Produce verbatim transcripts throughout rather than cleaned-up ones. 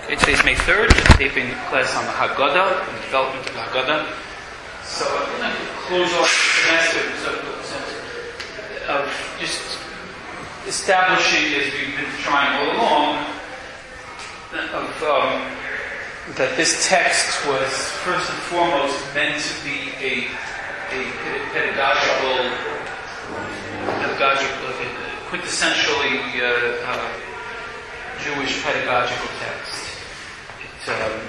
Today's May third, we're taping class on the Haggadah, and the development of the Haggadah. So I'm going to close off the semester of just establishing, as we've been trying all along, of, um, that this text was first and foremost meant to be a, a pedagogical, pedagogical, quintessentially uh, uh, Jewish pedagogical text. It, um,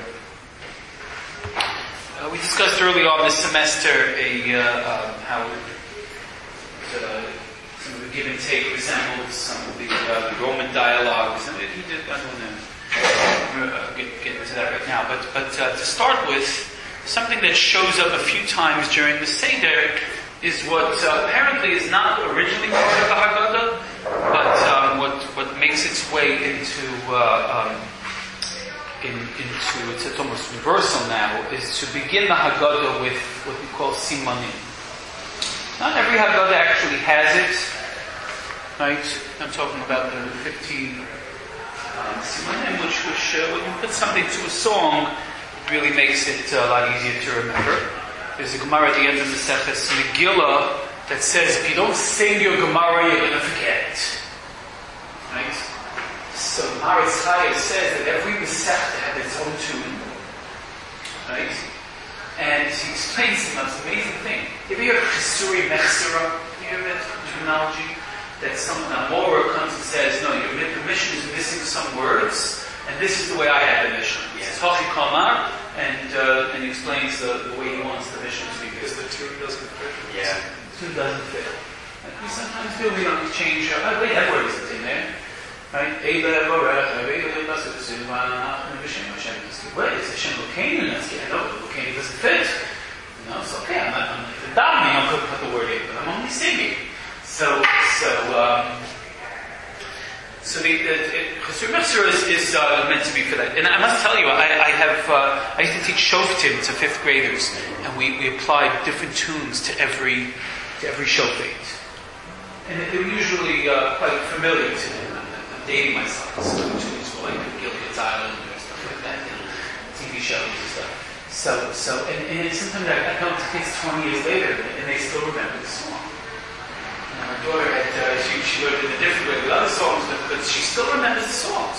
uh, we discussed early on this semester a, uh, um, how it, uh, some of the give and take resembled some of the, uh, the Roman dialogues. And he did, I don't want to uh, get, get into that right now. But, but uh, to start with, something that shows up a few times during the Seder is what uh, apparently is not originally part of the Haggadah, but um, what what makes its way into uh, um, in, into it's, it's almost universal now, is to begin the Haggadah with what we call simanim. Not every Haggadah actually has it, right? I'm talking about the fifteen um, simanim, which which uh, when you put something to a song, it really makes it a lot easier to remember. There's a Gemara at the end of the Maseches Megillah that says if you don't sing your Gemara, you're going to forget it. Right? So Maritz Chayev says that every Masechta had its own tune. Right? And he explains the most amazing thing. If you have Chisuri Mechsera, you hear that terminology? That someone, a Mora comes and says, no, your the mission is missing some words, and this is the way I have the mission. He says, Hachi Kalmar, and uh, and he explains the, the way he wants the mission to be. Because the tune doesn't fit. Yeah. The tune doesn't fit. Like we sometimes do, we don't change, uh, oh, wait, that word isn't in there. Right? Wait, it's Hashem Lokeinu, that's good. No, Lokeinu doesn't fit. No, it's okay, I'm not, I'm not davening, I'm going to put the word in, but I'm only singing. So, so, um, so the, Chasur Mechsera is, is uh, meant to be for that. And I must tell you, I, I have, uh, I used to teach Shoftim to fifth graders, and we, we applied different tunes to every, to every Shofet. And they were usually uh, quite familiar to them. I'm dating myself. Some of the tunes were like Gilead's Island or stuff like that, you know, T V shows and stuff. So, so, and, and sometimes I, I come to kids twenty years later, and they still remember the song. My daughter had, uh, she, she learned in a different way with other songs, but, but she still remembers the songs.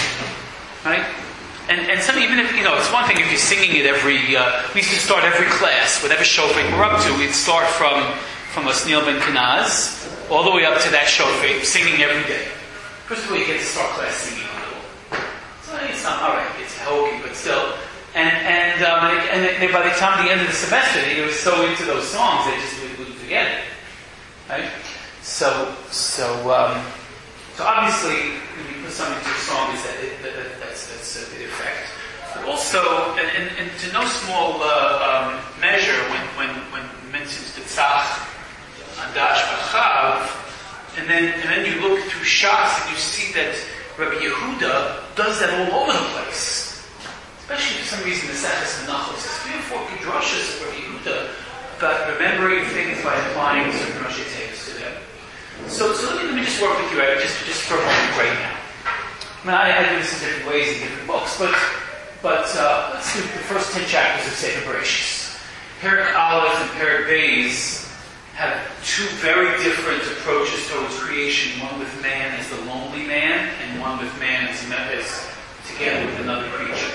Right? And and some, even if, you know, it's one thing if you're singing it every, uh, we used to start every class, whatever shofet we're up to, we'd start from, from Osniel ben Kenaz, all the way up to that shofet, singing every day. First of all, you get to start class singing a little. So it's not, alright, it's hokey, but still. And, and, um, and, and by the time the end of the semester, they were so into those songs, they just wouldn't would forget it. Right? So, so, um, so obviously, when you put something to a song, is that, it, that, that that's that's uh, the effect. But also, and, and, and to no small uh, um, measure, when when when mentions the tzach, adash, vachav, and then and then you look through Shas and you see that Rabbi Yehuda does that all over the place. Especially for some reason, the Seches Menachos has three or four kedrashas of Rabbi Yehuda about remembering things by applying certain Rashi texts to them. So, so let me, let me just work with you right, just, just for a moment right now. I mean, I, I do this in different ways in different books, but but uh, let's do the first ten chapters of Sefer Bereshis. Perek Aleph and Perek Beis have two very different approaches towards creation. One with man as the lonely man, and one with man as, as together with another creature.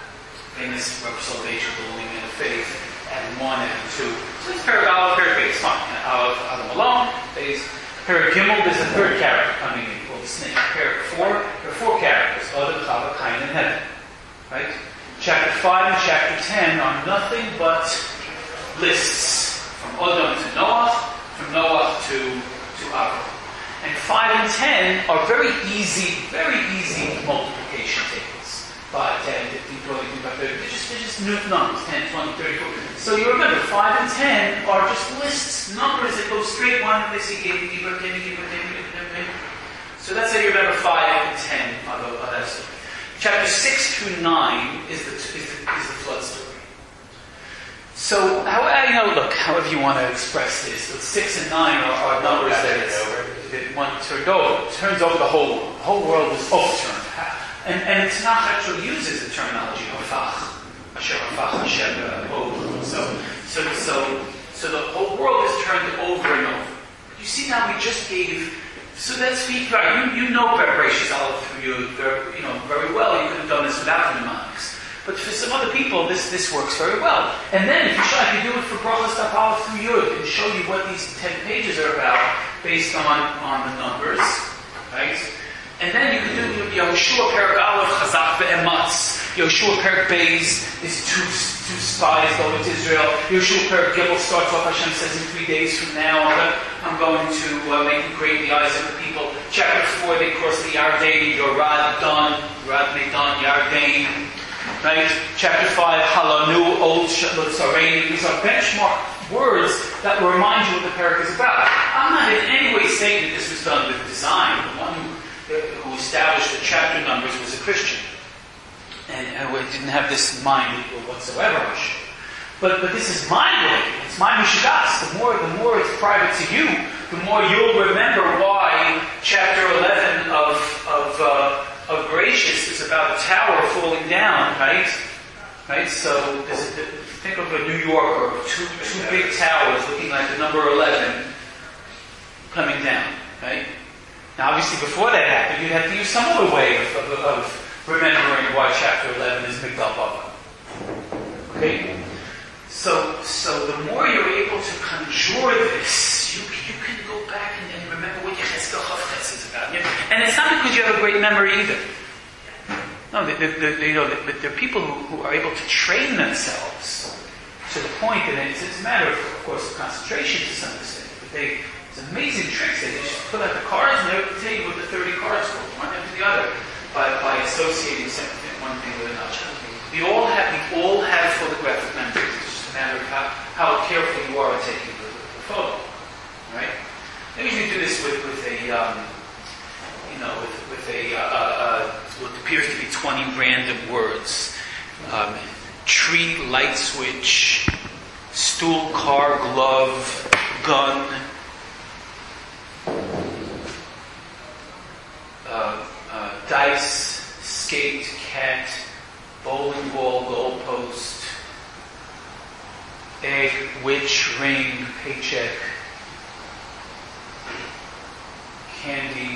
Famous work of salvation, the lonely man of faith, and one and two. So it's Perek Aleph, Perek Beis, fine. Aleph, Adam alone, Beis. Perek Gimel, there's a third character coming in called the snake. Perek four, there are four characters, Adam, Chava, Cain, and Heaven. Right? Chapter five and chapter ten are nothing but lists. From Adam to Noah, from Noah to, to Avram. And five and ten are very easy, very easy multiplication tables. five, ten, fifteen, twenty, twenty-five, thirty. They're just, they're just numbers, ten, twenty, thirty, forty. So you remember, five and ten are just lists, numbers that go straight one, and they say, give me, give me, give me, give me, give me. So that's how you remember five and ten. Although, oh, that's chapter six through nine is the, is the, is the flood story. So, how, you know, look, however you want to express this, but six and nine are, are numbers that, it's, that one turned over, turns over the whole world. The whole world was overturned. And, and the Tanakh actually uses the terminology hafach, asher hafach Hashem over. So, so, so, so the whole world is turned over and over. You see now we just gave, so let's speak right. You, you know Bereshit Aleph through you, very, you know, very well. You could have done this without the mnemonics. But for some other people, this, this works very well. And then if you show, if you do it for Brachos Daf Aleph through Yud, and show you what these ten pages are about based on, on the numbers, right? And then you can do Yehoshua Perek Aleph Chazak ve'ematz. Yehoshua Perek Beis is two, two spies go into Israel. Yehoshua Perek Gimel starts off, Hashem says, in three days from now, I'm going, I'm going to uh, make you great in the eyes of the people. Chapter four, they cross the Yarden, Yorad, Don, Yorad Medan, Yarden. Right? Chapter five, Halanu, Old Shalot. These are benchmark words that will remind you what the Perek is about. I'm not in any way saying that this was done with design. The one who who established the chapter numbers was a Christian. And, and we didn't have this in mind whatsoever. But but this is mind-blowing. It's my mishagas. The more the more it's private to you, the more you'll remember why chapter eleven of of uh, of Bereshit is about a tower falling down, right? Right? So there's a, think of a New York or two two big towers looking like the number eleven coming down, right? Now, obviously, before that happened, you'd have to use some other way of, of, of remembering why chapter eleven is Migdal Bava. Okay? So, so the more you're able to conjure this, you, you can go back and, and remember what Yechezkel Chavchetz is about. And it's not because you have a great memory either. No, the, the, the, you know, the, there are people who, who are able to train themselves to the point that it's, it's a matter of, of course, of concentration to some extent. But they It's amazing tricks. They just put out the cards and they would tell you what the thirty cards were, one after the other, by, by associating something, one thing with another. We all have, we all have photographic memories. It's just a matter of how, how careful you are at taking the, the photo. Right? They usually do this with, with a, um, you know, with, with a, uh, uh, what appears to be twenty random words. Um, tree, light switch, stool, car, glove, gun, Uh, uh, dice, skate, cat, bowling ball, goalpost, egg, witch, ring, paycheck, candy,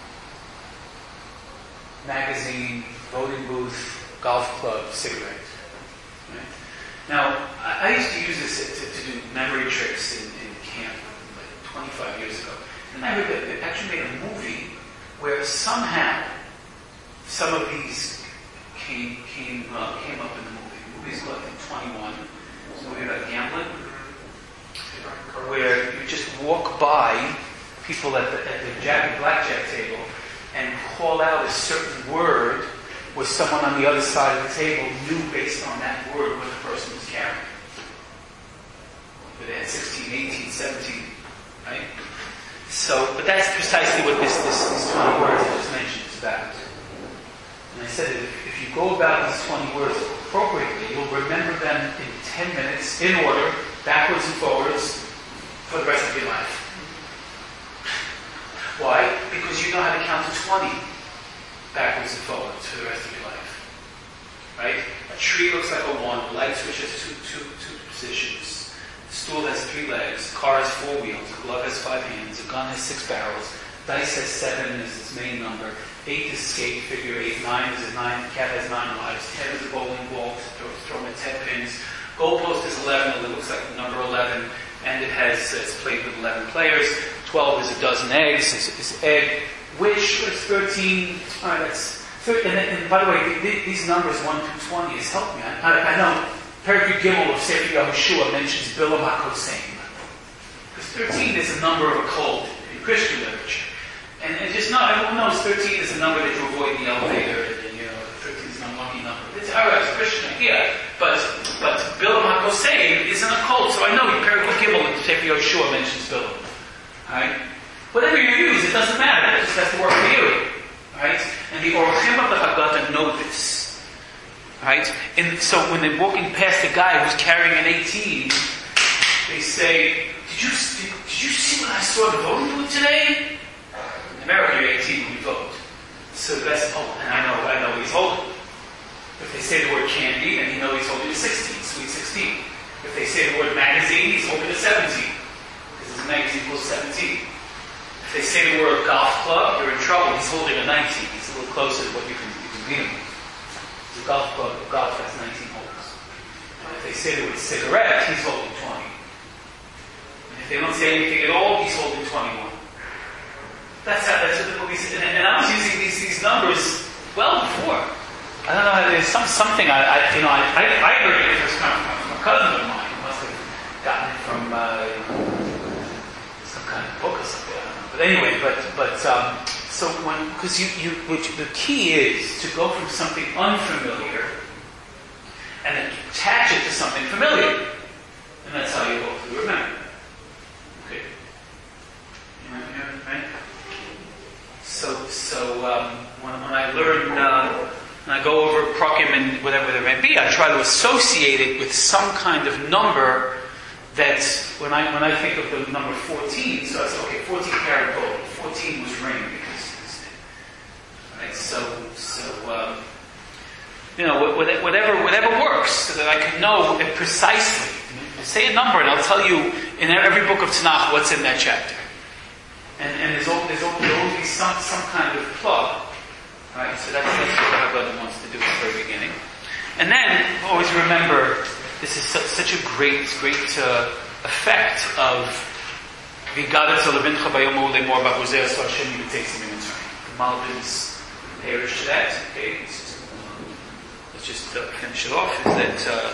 magazine, voting booth, golf club, cigarette. Right? Now, I, I used to use this to, to do memory tricks in, in camp like twenty-five years ago. And I heard that they actually made a movie where somehow some of these came came uh, came up in the movie. The movie's called I think twenty-one. It's a movie about gambling, where you just walk by people at the at the jack, blackjack table and call out a certain word, where someone on the other side of the table knew based on that word what the person was carrying. But they had sixteen, eighteen, seventeen, right? So, but that's precisely what this, this these twenty words I just mentioned is about. And I said that if, if you go about these twenty words appropriately, you'll remember them in ten minutes, in order, backwards and forwards, for the rest of your life. Why? Because you know how to count to twenty backwards and forwards for the rest of your life. Right? A tree looks like a one, a light switch has two, two, two positions. Stool has three legs, car has four wheels, a glove has five hands, a gun has six barrels, dice has seven is its main number, eight is skate, figure eight, nine is a nine, the cat has nine lives, ten is a bowling ball, throw in ten pins, goalpost is eleven, it looks like the number eleven, and it has, it's played with eleven players, twelve is a dozen eggs, is, is egg, which is thirteen, alright, that's, and, and by the way, these numbers one through twenty has helped me, I, I, I know, Perek Gimel of Sefer Yehoshua mentions Bilam HaKoseim. Because thirteen is a number of a cult in Christian literature. And, and just know, everyone knows thirteen is a number that you avoid in the elevator, and, you know, thirteen is an unlucky number. It's alright, it's a Christian idea. But but Bilam HaKoseim is an occult, so I know Perek Gimel of Sefer Yehoshua mentions Bilam. Alright? Whatever you use, it doesn't matter. It just has to work for you. Alright? And the Orchim of the Haggadah know this. Right? And so when they're walking past a guy who's carrying an eighteen, they say, did you, did, did you see what I saw the voting booth today? In America, you're eighteen when you vote. so the best, oh, and I know, I know what he's holding. If they say the word candy, then he knows he's holding a sixteen, sweet sixteen. If they say the word magazine, he's holding a seventeen, because his magazine equals seventeen. If they say the word golf club, you're in trouble. He's holding a nineteen. He's a little closer to what you can, you can beat him. The golf club, the golf has nineteen holes. If they say the word cigarette, he's holding twenty. And if they don't say anything at all, he's holding twenty-one. That's how, that's what the movie said. And, and I was using these, these numbers well before. I don't know, there's some, something I, I, you know, I, I, I heard it first come from a cousin of mine who must have gotten it from, uh, some kind of book or something, I don't know. But anyway, but, but, um, so when, because you, you, the key is to go from something unfamiliar and then attach it to something familiar. And that's how you hopefully remember. Okay. You remember, right? So, so, um, when, when I learn, uh, when I go over prakim and whatever there may be, I try to associate it with some kind of number that, when I when I think of the number fourteen, so I say, okay, fourteen karat gold. fourteen was ring because of this thing. Right? So, so um, you know, whatever whatever works, so that I can know it precisely. Say a number, and I'll tell you in every book of Tanakh what's in that chapter. And, and there's always, there's always some some kind of plug. Right, so that's, that's what the Haggadah wants to do at the very beginning. And then, always remember, this is such, such a great, great uh, effect of V'gadat levincha bayom ha'u le'mor ba'hozeh so Hashem yivateis b'mitzrayim. The Malbim's parish to that. Okay, let's just, let's just uh, finish it off. Is that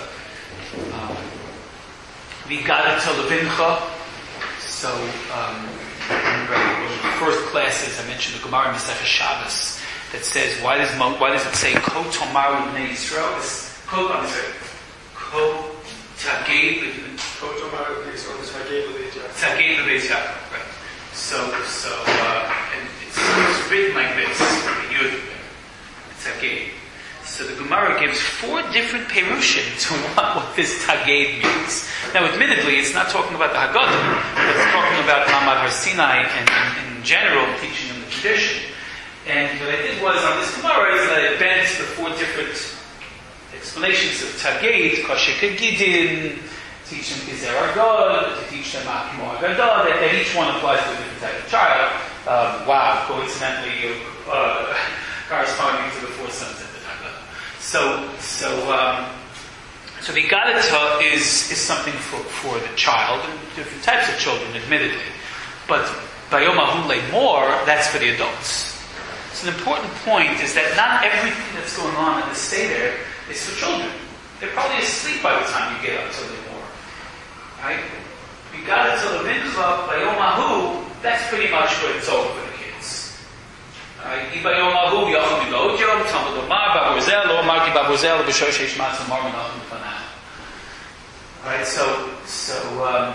V'gadat levincha? So, um, remember, one of the first classes I mentioned the Gemara in Masechah Shabbos. That says, why does why does it say Ko Tomaru Bnei Yisrael? This Ko I'm sorry, Ko Tagei Ko Tomaru Bnei Yisrael is Tagei Bnei Yisrael. Tagei Bnei Yisrael, right? So so uh, and it's, it's written like this. Yud Tagei. So the Gemara gives four different perushim to what, what this Tagei means. Now, admittedly, it's not talking about the Haggadah, but it's talking about Ma'amad Har Sinai and, and in general teaching in the tradition. And what I did was, on this Gemara, is that I bent the four different explanations of Tageit, Koshek Gidin, teach them Kizer Agad, to teach them Akimo Agadah, that, that each one applies to a different type of child. Um, wow, coincidentally, uh, corresponding to the four sons of the Haggadah. So, so, um, so the Gadata is, is something for, for the child, and different types of children, admittedly. But Bayom Ha'u Le'mor, that's for the adults. So an important point is that not everything that's going on in the Seder is for children. They're probably asleep by the time you get up to the more. Right? You got it to the mincha, Bayom Ha'u, that's pretty much where it's over for the kids. Right? Bayom Ha'u, Yachim Yilod Yom, Talmud Omar, Babuzel, Lo Marki Babuzel, B'Shosh Yishmatz, Omar Menachem Fanah. Right? So, so, um,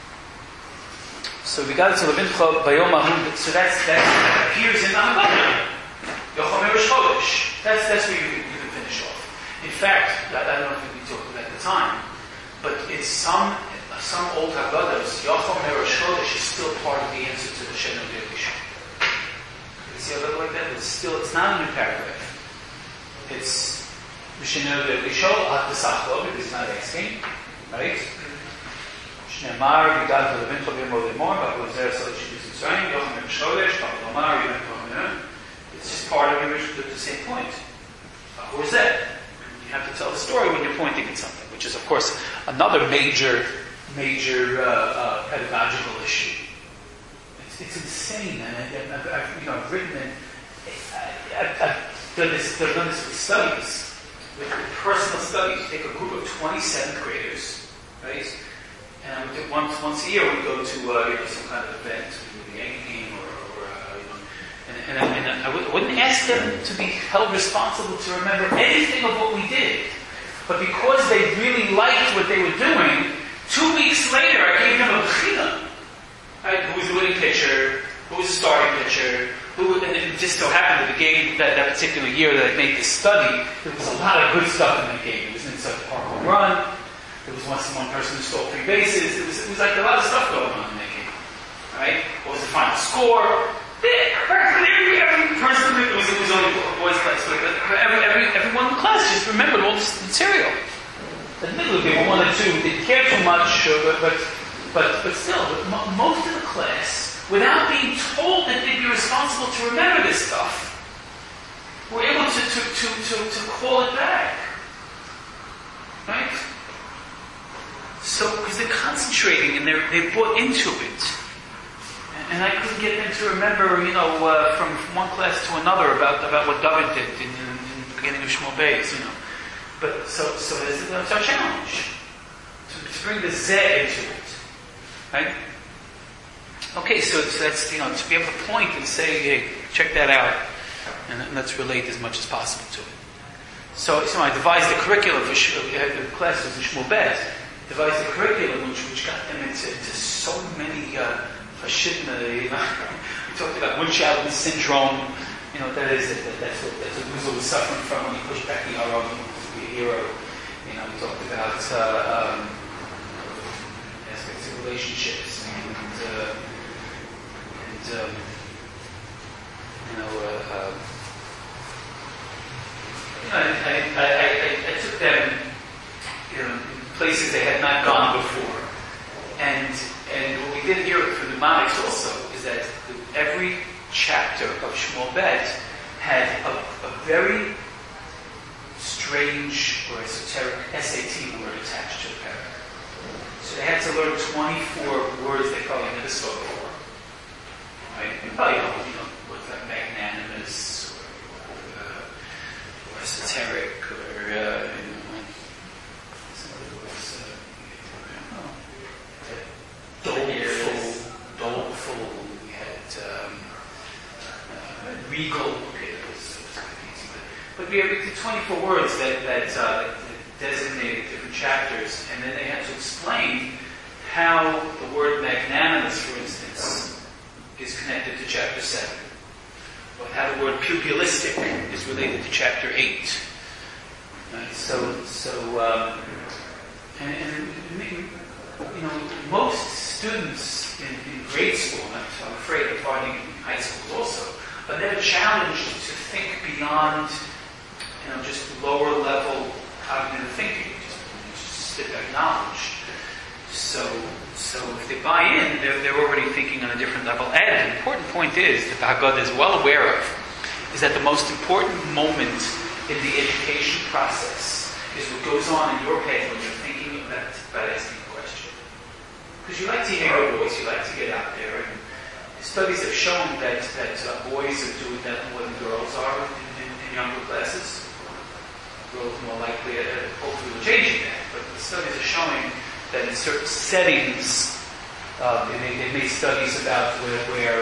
So we got it to Levincha Bayom Ha'u. So that's that appears in the Haggadah. Yocham Rosh Chodesh. That's that's where you, you can finish off. In fact, I, I don't know if we talked about at the time, but in some some old Haggadahs, Yocham Rosh Chodesh is still part of the answer to the Shenu De'Elisha. You see a little like that? It's still it's not a new paragraph. It's Shenu De'Elisha At B'Sachlo because it's not asking, right? Shneimar V'gad Levincha Bayom Ha'u Le'mor Ba'Hozeh So Shibis Yisrael Yocham Rosh Chodesh Talmud Omar Yom Tov. It's just part of the, the same point. Ba'Hozeh. You have to tell the story when you're pointing at something, which is, of course, another major, major uh, uh, pedagogical issue. It's, it's insane, and I, I've, I've, you know, I've written it. I've, I've done this. I've done this with studies, with, with personal studies. You take a group of twenty seventh graders, right? And we do once once a year we go to uh, you know, some kind of event, we do the Yankee game, or, or uh, you know, and, and, I, and I, w- I wouldn't ask them to be held responsible to remember anything of what we did, but because they really liked what they were doing, two weeks later I gave them a bechina. Right? Who was the winning pitcher? Who was the starting pitcher? Who? And it just so happened that the game that, that particular year that I made this study, there was a lot of good stuff in the game. It was inside the park home run. There was once one person who stole three bases. It was, it was like a lot of stuff going on in that game. Right? What was the final score? Practically every person, it was, it was only a boys' class, but every, every, everyone in the class just remembered all this material. Admittedly, there were one or two who didn't care too much, but, but, but, but still, but most of the class, without being told that they'd be responsible to remember this stuff, were able to, to, to, to, to call it back. Right? So, because they're concentrating and they're, they're bought into it. And I couldn't get them to remember, you know, uh, from, from one class to another about, about what David did in, in, in the beginning of Shmuel Beis, you know. But, so, so that's, that's our challenge. To, to bring the Zeh into it. Right? Okay, so, so that's, you know, to be able to point and say, hey, check that out. And, and let's relate as much as possible to it. So, so I devised a curriculum for the classes in Shmuel Beis. Devised a curriculum which, which got them into, into so many uh, Hashidna, you know. We talked about Munchausen syndrome. You know what that is? That, that's what that's what Uzzah was suffering from when he pushed back the arrow and he wanted to be a hero. You know, we talked about uh, um, aspects of relationships and uh, and um, you know. Uh, uh, You know, I, I, I, I took them, you know, in places they had not gone before, and and what we did here for mnemonics also is that every chapter of Shmuel Beis had a, a very strange or esoteric S A T word attached to the paragraph. So they had to learn twenty-four words they probably never spoke before. Right? You probably know, you know, words like magnanimous. Esoteric, or uh, you know, some of the words, uh, doleful, doleful. We had um, uh, regal. Okay, that was, that was easy, but, but we had twenty-four words that that, uh, that designated different chapters, and then they had to explain how the word magnanimous, for instance, is connected to chapter seven. But how the word pugilistic is related to chapter eight. Right? So, so, um, and, and, you know, most students in, in grade school, and I'm afraid of finding in high school also, are never challenged to think beyond, you know, just lower level cognitive thinking, just, just sit there knowledge. So, so if they buy in, they're, they're already thinking on a different level. And the important point is, that Haggadah is well aware of, is that the most important moment in the education process is what goes on in your head when you're thinking about, about asking a question. Because you like to hear your voice, you like to get out there, and studies have shown that, that uh, boys are doing that more than girls are in, in, in younger classes. Girls are more likely, uh, hopefully we're changing that, but the studies are showing that in certain settings, uh, they, made, they made studies about where, where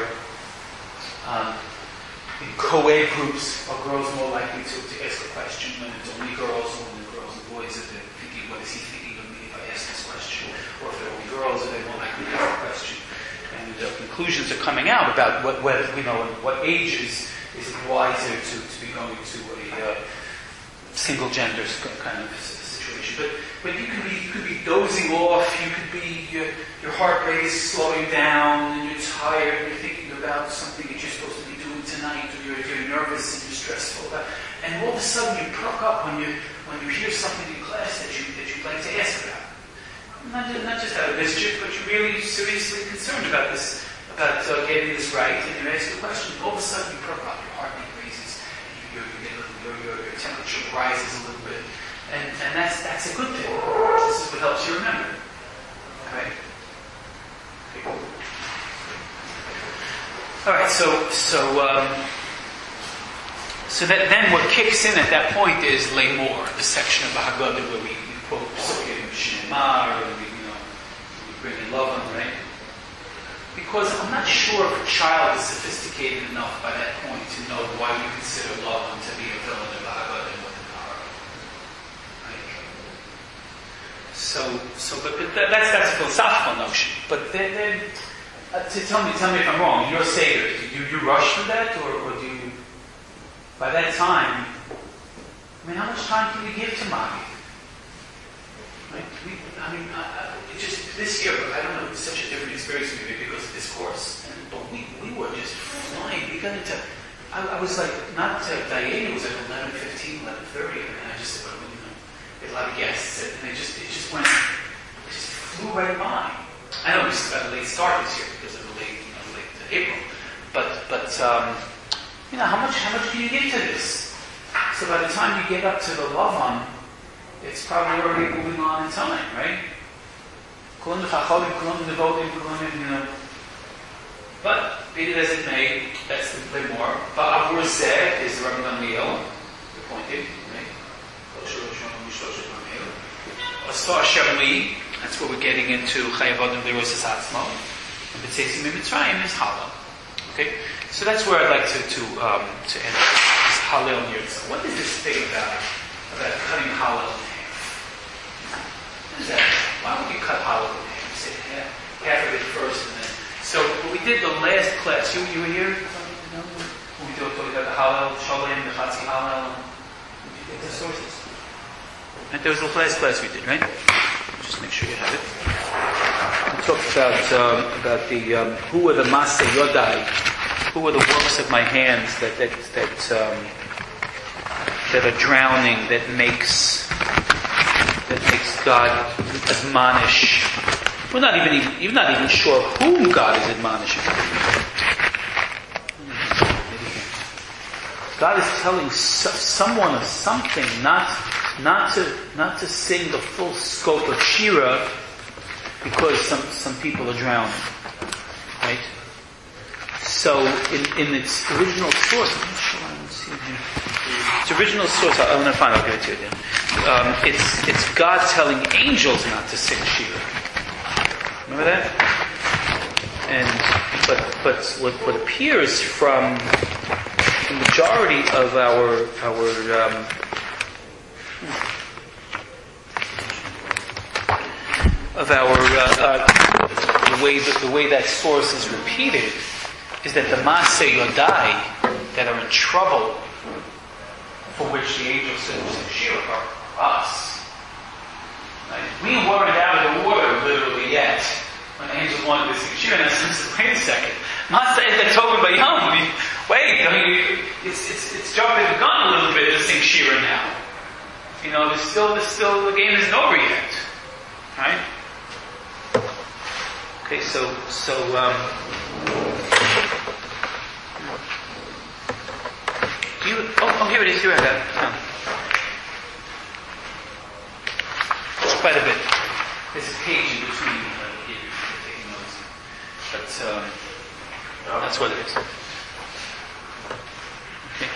um, in co-ed groups, are girls more likely to, to ask a question when it's only girls, or when the girls and boys are thinking, what is he thinking of me if I ask this question? Or if they're only girls, are they more likely to ask a question? And the conclusions are coming out about what, what you know, what ages is it wiser to, to be going to a uh, single gender kind of situation. But but you could be you could be dozing off. You could be your your heart rate is slowing down, and you're tired. And you're thinking about something that you're supposed to be doing tonight, or you're, you're nervous and you're stressful about. And all of a sudden you perk up when you when you hear something in class that you that you'd like to ask about. Not just, not just out of mischief, but you're really seriously concerned about this, about uh, getting this right, and you ask a question. All of a sudden you perk up. Your heartbeat raises. Your your, your, your temperature rises a little bit. And, and that's that's a good thing. This is what helps you remember. Okay? Okay. All right. So so um, so that then what kicks in at that point is Lemor, the section of the Haggadah where we, we quote Shema, or we you know we bring in Lavan, right? Because I'm not sure if a child is sophisticated enough by that point to know why we consider Lavan to be a villain of the Haggadah. So, so, but, but that, that's that's a philosophical notion. But then, then uh, to tell me, tell me if I'm wrong. You're Seder. Do you, you rush through that, or, or do you? By that time, I mean, how much time can you give to Magi? Right? We, I mean, I, I, it just this year, I don't know, it was such a different experience for me because of this course. And, but we, we were just flying. We got into, I, I was like, not uh, Diana was like eleven fifteen, eleven thirty, and I just said, well, you know, there's a lot of guests, and they just, it just went, it just flew right by. I know we just got a late start this year because of the late, you know, late uh, April. But, but, um, you know, how much, how much do you give to this? So by the time you get up to the Lavan, it's probably already moving on in time, right? You know. But be it as it may, that's the bit more. But Avur Zeh is Rabbi Gamliel, appointed, right? Asar Shamli, that's what we're getting into. Chayavodim Lerosis Atzmo, and B'Tzeisim Mitzrayim is Halal. Okay, so that's where I'd like to to um, to end this Halal Yirtzah. What is this thing about about cutting Halal in half? What is that? Why would you cut Halal in half? You say half, half of it first, and then. So we did the last class. You you were here? No? We did talk about the Halal, Shalom, the Chatzi Halal. Did you get the sources? And there was the last class we did, right? Just make sure you have it. We talked about um, about the um, who are the Maseh Yodai, who are the works of my hands that that that um, that are drowning, that makes that makes God admonish. We're not even, even you're not even sure whom God is admonishing. God is telling so, someone of something, not not to not to sing the full scope of Shira, because some some people are drowning, right? So in, in its original source, I'm not sure I don't see it here. Its original source, I'm going to find. I'll give it to you then. Um, it's it's God telling angels not to sing Shira. Remember that? And but but what, what appears from the majority of our our um, of our uh, uh, the way that the way that source is repeated is that the Maseh Yodai that are in trouble, for which the angels said Shira are us. Right? We weren't out of the water literally yet when angels wanted to sing Shira. And I said, wait a second. Maseh is Tova Bayam. Wait, I mean, it's it's it's jumping the gun a little bit to sing Shira now. You know, there's still there's still the game isn't over yet, right? Okay, so so um, do you? Oh, oh, here it is. Here I got it. No. It's quite a bit. There's a page in between. Uh, here, if you're taking notes. But um, that's what it is. Okay.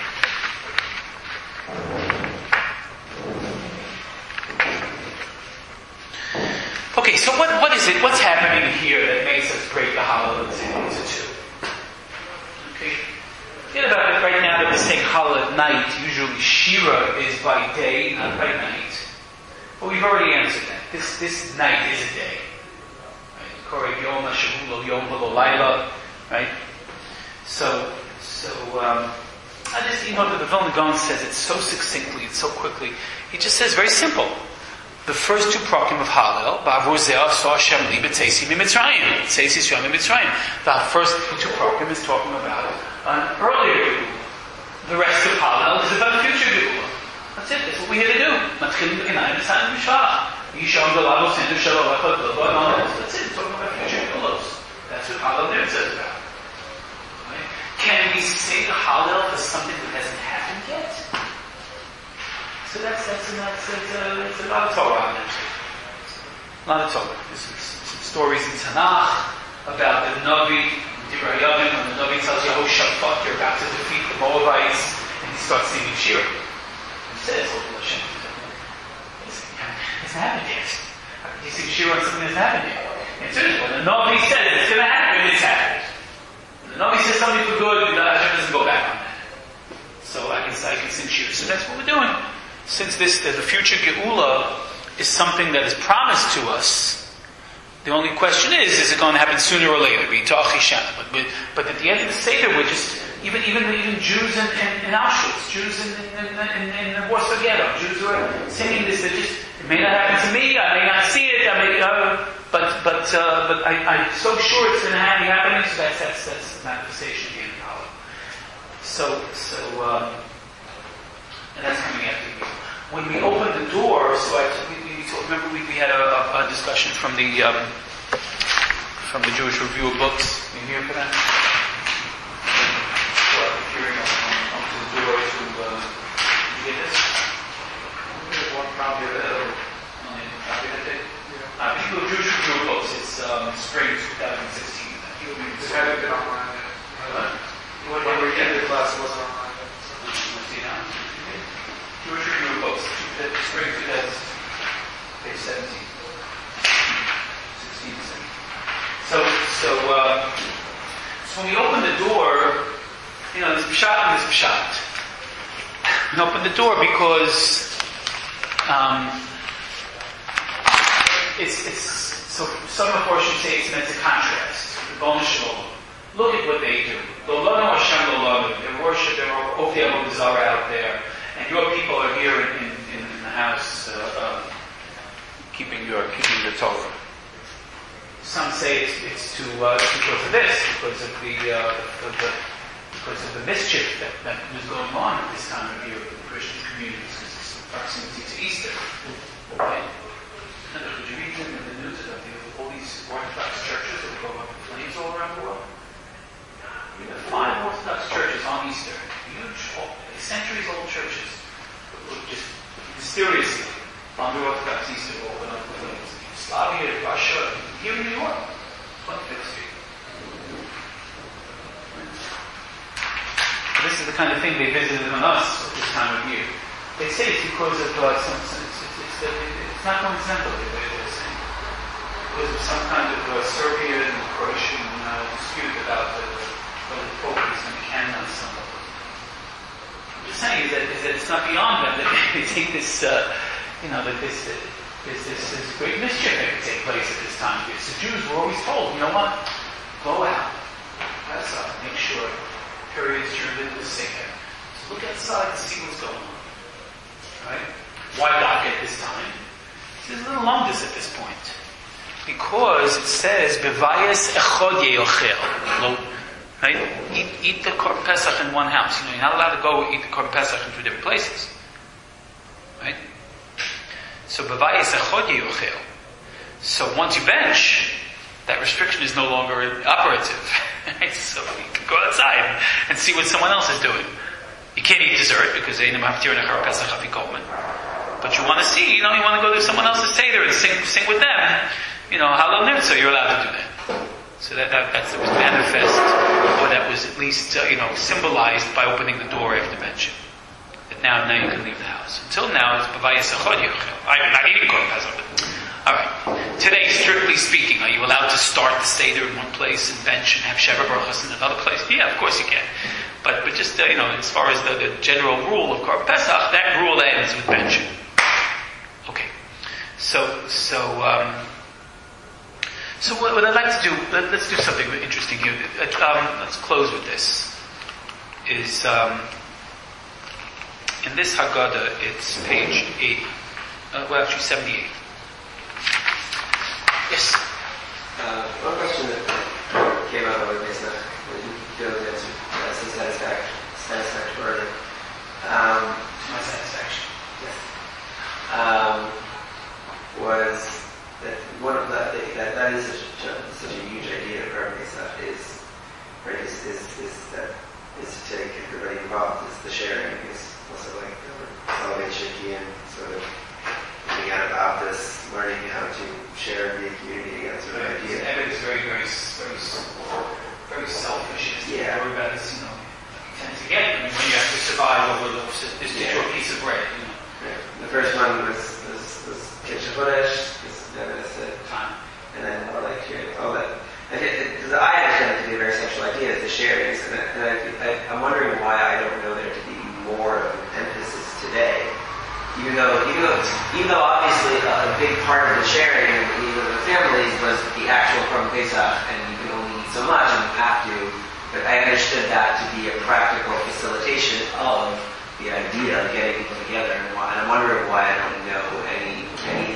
Okay, so what, what is it? What's happening here that makes us break the Halal into two? Okay. Forget about it right now that we're saying Halal at night. Usually Shira is by day, not by night. But we've already answered that. This this night is a day. Right? Yom HaShavul Yom HaLolayla. Right? So, so, um, I just, you know, the Vilna Gaon says it so succinctly and so quickly. He just says very simple. The first two prakim of Hallel, Ba'avur Zeh Asar Hashem Li B'Tzeisim Mitzrayim, Tzeisis Yom Mitzrayim. The first two prakim is talking about an earlier Geula. The rest of Hallel is about future Geula. That's it. That's what we're here to do. Matchilim B'Kenayim B'Sayim B'Shah. Yisham Galavo Sender Shalom Echad Gilbo and all that. That's it. It's talking about future Geulos. That's what Hallel there says about. Right? Can we say Hallel for something that hasn't happened yet? So that's that's a, that's, that's, a, that's a lot of Torah on that. A lot of Torah. There's some, some stories in Tanakh about the Navi, Divrei Yavim, when the Navi tells Yehoshaphat, you're about to defeat the Moabites, and he starts singing Shira. He says, oh, Hashem, it hasn't happened yet. You sing Shira on something that hasn't happened yet. And so when the Navi says it's going to happen, it's happened. When the Navi says something for good, Hashem doesn't go back on that. So I can, I can sing Shira. So that's what we're doing. Since this, the future Geula is something that is promised to us, the only question is, is it going to happen sooner or later? But, but, but at the end of the Seder, we're just, even even even Jews in, in, in Auschwitz, Jews in, in, in, in, in Warsaw Ghetto, Jews who are singing this, they're just may not happen to me. I may not see it. I may, uh, but but uh, but I, I'm so sure it's going to be happening. So that's that's that's the manifestation again in power. So so um, and that's coming after you. When we open the door, so I we, we remember we, we had a, a discussion from the um, from the Jewish Review of Books. You here for that? Well, hearing open the door to uh, you get this. There's one copy of it. Only a copy of it. Uh, people of Jewish Review of Books. It's um, spring twenty sixteen. It hadn't been online yet. What? When we were in the class, it wasn't online yet. Let's see now. Jewish Review of Books, spring two thousand, page seventeen. sixteen, seventeen. So, so, uh, so when we open the door, you know, there's pshat and there's pshat. We open the door because um, it's, it's, so some portions say it's meant to contrast. The bonus shalom. Look at what they do. Lolano Hashem Lolano. They worship, they're over there, Zara out there. And your people are here in, in, in the house, uh, uh, keeping your keeping your Torah. Some say it's, it's to uh, because of this, because of the, uh, the, the because of the mischief that, that was going on at this time of year with the Christian communities, because it's proximity to Easter. Right? And could you read in the news about the, all these Orthodox churches that go up in flames all around the world? We have five Orthodox churches on Easter, huge, centuries-old churches, just mysteriously on the Orthodox Easter will open up the flames. Slavia, Russia, here in New York, twenty-fifth Street. This is the kind of thing they visited on us at this time of year. They say it's because of uh, some, some it's, it's, it's, it's not coincidental the way they're saying. Because of some kind of uh, Serbian and Croatian uh, dispute about the, whether the Pope is going to canonize someone. I'm just saying is that, is that it's not beyond them that they take this, uh, you know, that this, uh, this, this, this great mischief that could take place at this time. Because the Jews were always told, you know what? Go out. That's up. Make sure periods turned into a singer. So look outside and see what's going on. Right? Why dock at this time? There's a little lumdus at this point. Because it says, Bevayas echod yeyochel. Right? Eat, eat the Korban Pesach in one house. You know, you're not allowed to go eat the Korban Pesach in two different places. Right? So, Bevayas echod yeyochel. So once you bench, that restriction is no longer operative. Right? So you can go outside and see what someone else is doing. You can't eat dessert because they don't have to Pesach Afikomen. But you want to see, you know, you want to go to someone else's Seder and sing, sing with them. You know, Halal Nirtza, you're allowed to do that. So that, that that's, that was manifest, or that was at least, uh, you know, symbolized by opening the door after mention. That now, now you can leave the house. Until now, it's Bavayas Echad Yochel. I'm not eating Korban Pesach. Alright. Today, strictly speaking, are you allowed to start the Seder in one place and bench and have Sheva Baruchas in another place? Yeah, of course you can. But but just, uh, you know, as far as the, the general rule of Korban Pesach, that rule ends with benching. Okay. So, so, um, so what, what I'd like to do, let, let's do something interesting here. Um, let's close with this. Is, um, in this Haggadah, it's page eighty. Uh, well, actually, seventy-eight. Yes? Uh, one question that came out over Pesach, that you feel the answer uh, some satisfaction, satisfactory. Um, My satisfaction. Yes. Um, was that one of the, that that is such a, such a huge idea of Korban Pesach is, right, is, is, is that, is to take everybody involved, is the sharing, is also like the salvation and sort of getting out about this, learning how to share and be a community, that sort of Right. idea. Evan is very, very, very, very selfish. He Yeah. worry about his, you know, he tends to get. I mean, when you have to survive over the, this Yeah. short piece of bread, you know, Right. The first one was was was Kitchen Kodesh, this Evan said, time. and then like sharing all that. I, it, it, I understand it to be a very central idea, is the sharings, and, I, and I, I, I'm wondering why I don't know there to be more of an emphasis today. Even though, even though, even though obviously a, a big part of the sharing, even with the families, was the actual Korban Pesach, and you can only eat so much and you have to. But I understood that to be a practical facilitation of the idea of getting people together, and, why, and I'm wondering why I don't know any any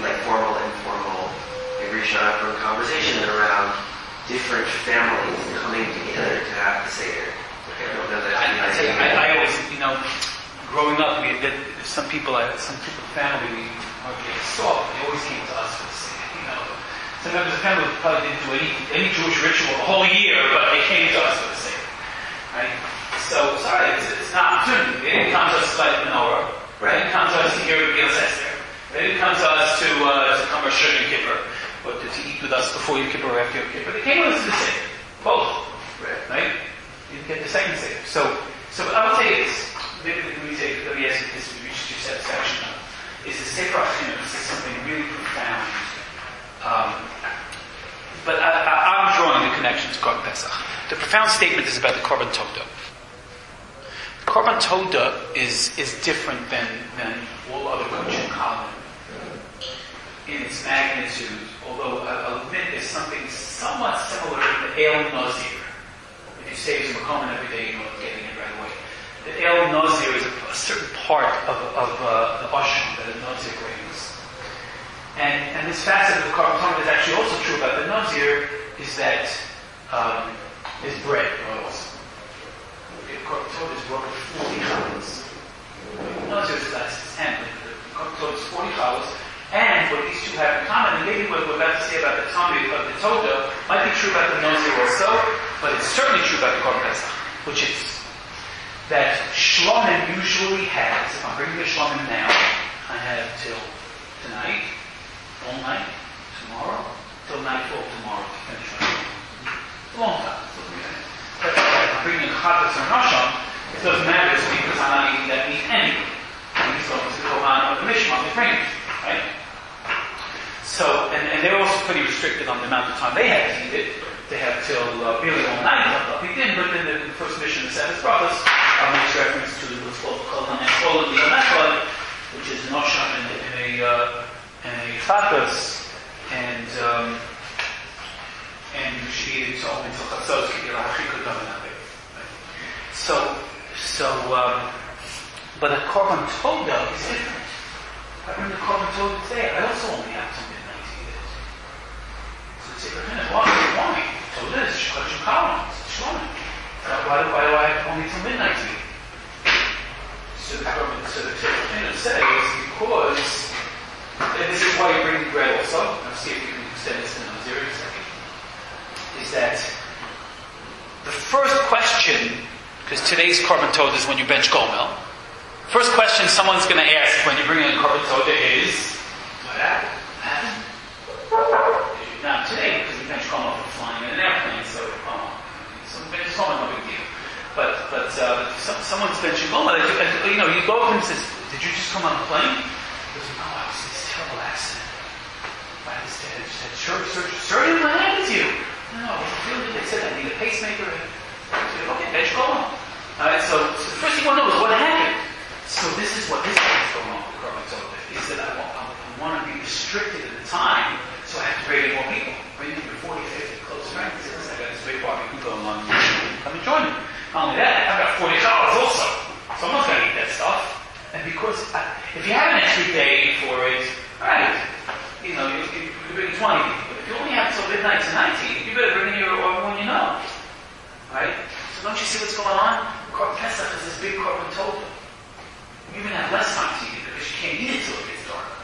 conversation around different families coming together to have the Seder. I don't know that. I, I, say, I, I always, you know, growing up, we had some people, some people, family, we hardly saw, they always came to us for the Seder. You know, sometimes the family probably didn't do any any Jewish ritual the whole year, but they came to us for the Seder. Right? So, sorry, it's, it's an opportunity. They didn't come to us to light the menorah. They didn't come to us to hear Gil Sester. They didn't come to us to uh, to come Rosh Hashanah Yom Kippur, or to, to eat with us before Yom Kippur or after Yom Kippur. They came with us to the Seder. Both. Right? You didn't get the second Seder. So, so I would say it's, maybe let me say, let me ask you this, we reached your satisfaction now. Is the Sefer HaChinuch is something really profound. Um, but I, I, I'm drawing the connection to Korban Pesach. The profound statement is about the Korban Todah. Korban Todah is, is different than, than all other Kodesh Kohanim in its magnitude, although I'll admit there's something somewhat similar to the El Nazir. If you say it's Makom every day, you know it's getting it right away. The El Nazir is a, a certain part of, of uh, the Ashram that a Nazir brings. And, and this facet of the Korban Todah is actually also true about the Nazir, is that um, is bread also. The Korban Todah is broken forty challahs. The Nazir is less ten, but the Korban Todah is forty challahs. And what these two have in common, and maybe what we're about to say about the Talmud of the Todah, might be true about the Nazir also, but it's certainly true about the Korban Pesach, which is that Shlomim usually has, if I'm bringing the Shlomim now, I have till tonight, all night, tomorrow, till nightfall tomorrow to finish my It's a long time. But if I'm bringing a Chatas or Nasham, it doesn't matter to me because I'm not eating that meat anyway. I'm just going to the Kohan or the Mishmah, the bring it, right? So, and, and they're also pretty restricted on the amount of time they have to eat it. They have till uh, really all night, they'll be in, but in the first mission of the Sabbath brothers, I'll make reference to what's called Kol HaNechol and the Yom which is an Osham and a, and a, uh, and a Chatas, and, um, and you should eat it only until Chatzos, So, so, um, but a Korban Todah is different. I bring the Korban Todah today, I also only have till midnight to eat it. So it's a minute, why? Why? Todah is Shkodesh Kalam, it's Shlomim. Why do, why do I have only till midnight to eat? So the Korban, so the thing to say is because, and this is why you bring the bread also, I'll see if you can extend this in a zero second, is that the first question, because today's Korban Todah is when you bench Gomel, first question someone's going to ask when you bring in a Korban Todah is, what happened? What happened? Not today, because we bench Gomel from flying in an airplane, so, um, so bench Gomel, no big deal. But, but, uh, some, someone's benching Gomel, you know, you go up and says, did you just come on a plane? He goes, no, I was in this terrible accident. I just had, just had surgery, surgery, surgery, what happened to you? No, it was really, they said I need a pacemaker. Okay, bench Gomel. Alright, so, so the first thing you want to know is what happened. So this is what this is going on with Korban Todah, is that I want, I want to be restricted at the time, so I have to bring in more people. Bring in forty, fifty close friends. I got this big barbecue going on. Come and join me. Not only that, I've got forty dollars also. Someone's going to eat that stuff. And because I, if you have an extra day for it, alright, you know, you, you, you bring twenty people. But if you only have until midnight tonight to eat, you better bring in your everyone you know. Right? So don't you see what's going on? Korban Pesach is this big Korban Todah. You even have less time to eat it because you can't eat it till it gets dark.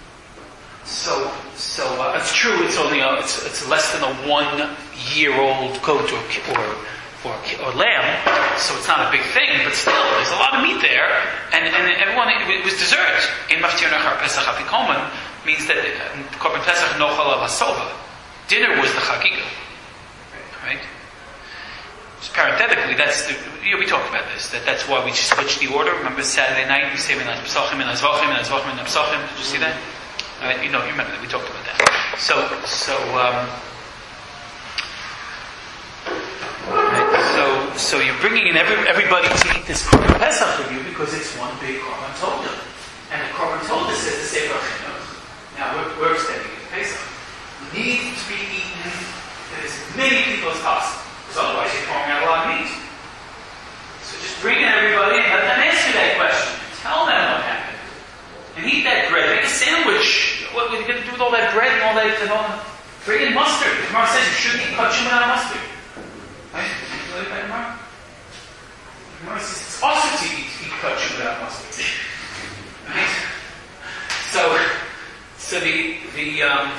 So, so uh, it's true. It's only a, it's it's less than a one-year-old goat or or or, or lamb, so it's not a big thing. But still, there's a lot of meat there, and and everyone it was dessert. In Maftir Nachar Pesach Afikoman means that Korban Pesach Nochal Alasova. Dinner was the Chagiga, right? So parenthetically, that's the, you know, we talked about this. That that's why we just switched the order. Remember Saturday night we say Minaz Pesachim, Minaz Vachim, Minaz Vachim, Minaz Pesachim. Did you see that? Uh, you know, you remember that we talked about that. So, so, um, right, so, so you're bringing in every, everybody to eat this Korban Pesach with you because it's one big Korban Todah, and the Korban Todah says the Sefer HaChinuch. Now we're, we're extending it to Pesach. Needs to be eaten with as many people as possible. Because otherwise you're pouring out a lot of meat. So just bring in everybody and let them answer that question. Tell them what happened. And eat that bread. Make a sandwich. What are you going to do with all that bread and all that? And all that? Bring in mustard. The Gemara says you shouldn't eat kachim without mustard. Right? You believe that, Gemara? The Gemara says it's also to eat, eat kachim without mustard. Right? So, so the the um,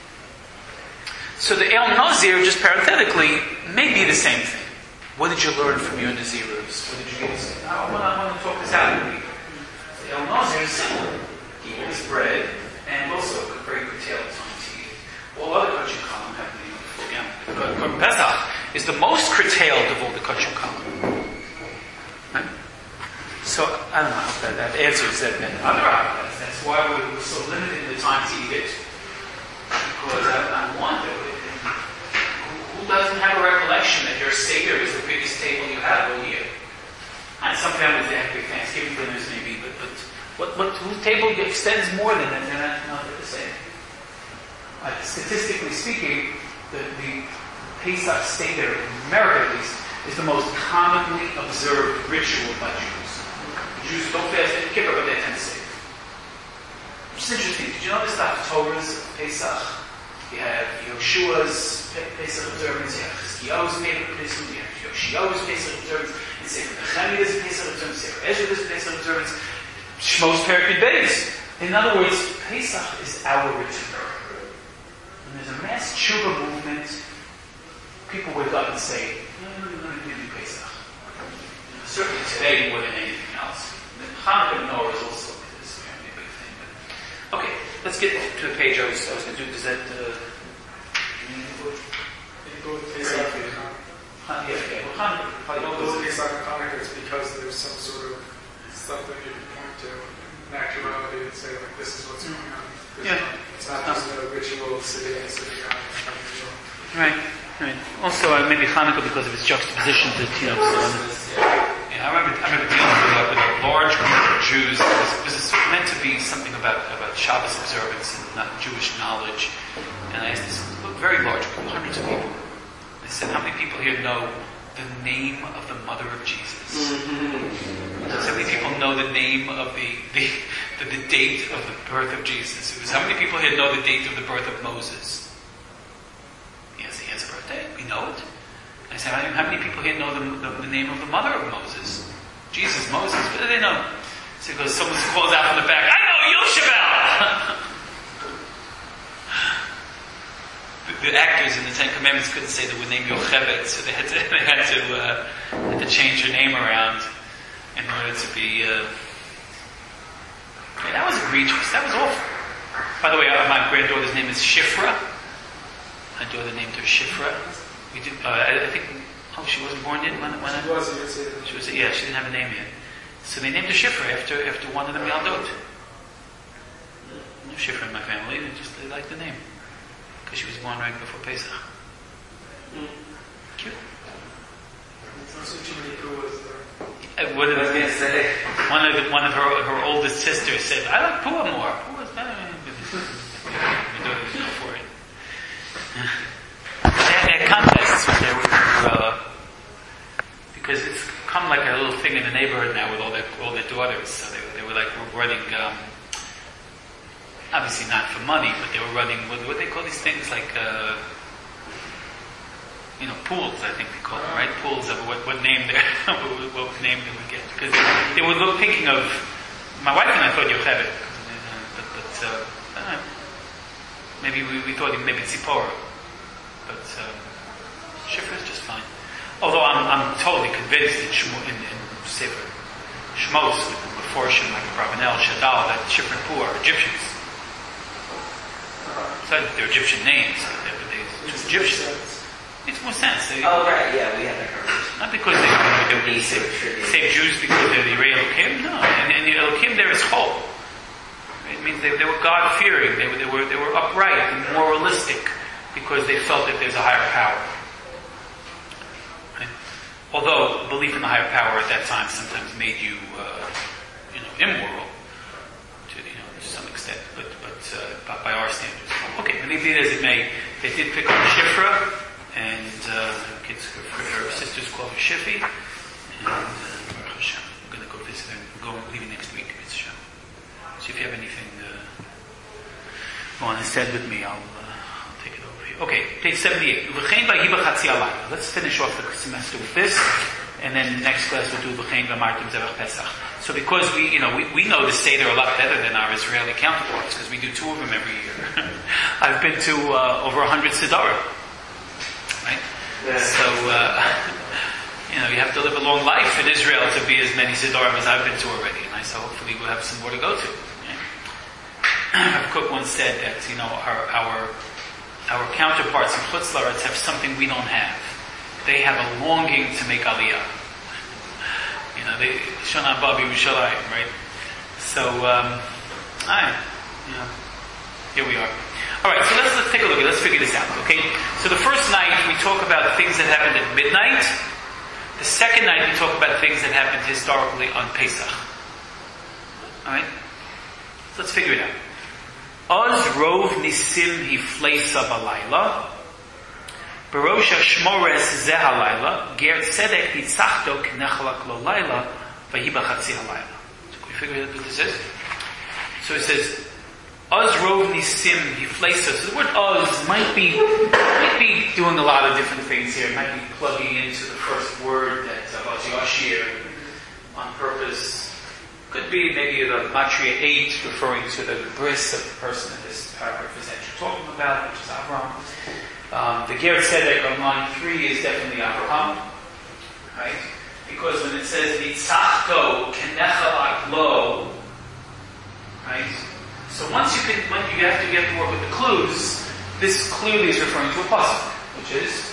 so the El Nazir, just parenthetically, may be the same thing. What did you learn from your Nazirus? What did you get? I want, I want to talk this out with you. The El Nazir is similar. He eats bread and also a very curtailed time to eat. All other kachim kalim have the again. Korban Pesach is the most curtailed of all the kachim kalim. Right? So I don't know if that, that answers that. that other that's, that's why we're, we're so limited in the time to eat it. Because I, I wonder, who, who doesn't have a recollection that your Seder is the biggest table you have all year? And some families they have big Thanksgiving dinners maybe, but but what what whose table extends more than that? They're not, not the same. Uh, statistically speaking, the, the Pesach Seder in America at least is the most commonly observed ritual by Jews. Jews don't fast at Kippur, but they tend to say. Which is interesting. Did you notice that Torah's Pesach? You have Yeshua's Pesach observance, you have Chizkiyahu's Pesach, you have Yoshiyahu's Pesach observance, and Sefer Nehemiah's Pesach observance, Sefer Ezra's Pesach observance, Shmos Perek Beis. In other words, Pesach is our ritual. When there's a mass tshuva movement, people wake up and say, no, no, no, no, no, no, Pesach. Certainly today more than anything else. Hanukkah Menorah is also is apparently a big thing. But okay, let's get to the page I was, I was going to do. Does that... Uh, Pesach. yeah, okay. Well, Hanukkah probably Well, goes those Pesach and Hanukkah is because there's some sort of stuff that you can point to, naturality, and say, like, this is what's going on. Yeah. It's not just a ritual sitting and sitting down. Right, right. Also, uh, maybe Hanukkah because of its juxtaposition to, you know, yeah, I remember, I remember dealing with a, with a large group of Jews. It was, it was meant to be something about, about Shabbos observance and not Jewish knowledge. And I asked this very large group, hundreds of people. I said, how many people here know the name of the mother of Jesus? Mm-hmm. So how many people know the name of the, the, the, the date of the birth of Jesus? It was, how many people here know the date of the birth of Moses? Yes, he has a birthday. We know it. I said, how many people here know the, the, the name of the mother of Moses? Jesus, Moses, what do they know? So because someone calls out from the back, I know Yoshabel! the, the actors in the Ten Commandments couldn't say the word name Yocheved, so they had to, they had to, uh, had to change her name around in order to be... Uh... Yeah, that was egregious. That was awful. By the way, uh, my granddaughter's name is Shifra. My daughter named her Shifra. We did, uh, I, I think, oh, she wasn't born yet when, when She I, was, yes, yes. she was, yeah, she didn't have a name yet. So they named her Shifra after, after one of the Yaldot. No Shifra in my family, they just, they liked the name. Because she was born right before Pesach. Mm. Cute. Uh, what did I say? One of, the, one of her, her oldest sisters said, I like Pua more. Pua's better. My daughter didn't know for it. They had contests where they were, uh, because it's come like a little thing in the neighborhood now with all their all their daughters. So they, they were like running, um, obviously not for money, but they were running what, what they call these things like, uh, you know, pools. I think they call them, right? Pools of what, what name they what, what name they would get because they, they were thinking of my wife and I thought you'd have it, but but uh, uh, maybe we, we thought maybe Tzipora. But um, Shifra is just fine. Although I'm, I'm totally convinced in, Shmo, in, in Sefer Shmos, with the Forshim, like Rabanel, Shadal, that Shifra and Pu are Egyptians. So they're Egyptian names, but they're, but they're just Egyptian. Makes more sense. They, Oh, right, yeah, we have that conversation. not because they they would be save, save Jews because they're the Yirei Elokim. No, and, and the Elokim there is whole. It means they, they were God-fearing. They were they were they were upright and moralistic. Because they felt that there's a higher power. Right? Although belief in the higher power at that time sometimes made you, uh, you know, immoral to you know to some extent, but but uh, by our standards. Okay, but be it as it may, they did pick up Shifra, and uh, her kids, her, her sisters called her Shifi, and uh, Baruch Hashem, we're going to go visit her. We're going leaving next week. Mitzvah. So if you have anything uh, you want to say with me, I'll. Uh, Take it over here. Okay, page seventy-eight. Let's finish off the semester with this, and then next class we'll do V'chein V'amartim Zevach Pesach. So because we, you know, we, we know the Seder a lot better than our Israeli counterparts, because we do two of them every year. I've been to uh, over a hundred Siddurim. Right? Yeah. So, uh, you know, you have to live a long life in Israel to be as many Siddurim as I've been to already. And I so hopefully we'll have some more to go to. Rav Kook once said that, you know, our our, our counterparts in Chutz La'aretz have something we don't have. They have a longing to make Aliyah. You know, they Shana Babi Mishalayim, right? So, um, alright, you know, here we are. Alright, so let's, let's take a look at it. Let's figure this out, okay? So the first night we talk about things that happened at midnight. The second night we talk about things that happened historically on Pesach. Alright? So let's figure it out. Oz rov nisim hifleisa balayla. Barosh hashmores zeh halayla. Ger tzedek nitzachto knechalak lo layla. Vahiba chatzi halayla. So can we figure out what this is? So it says, Oz rov nisim hifleisa. So the word Oz might be, might be doing a lot of different things here. It might be plugging into the first word that uh, Oz Yashir on purpose. Could be maybe the Matria eight, referring to the bris of the person that this paragraph is actually talking about, which is Abraham. Um, the Ger Tzedek on line three is definitely Abraham, right? Because when it says Nitzachto Kenechalak Lo, right? So once you can, when you have to get to work with the clues, this clearly is referring to a puzzle, which is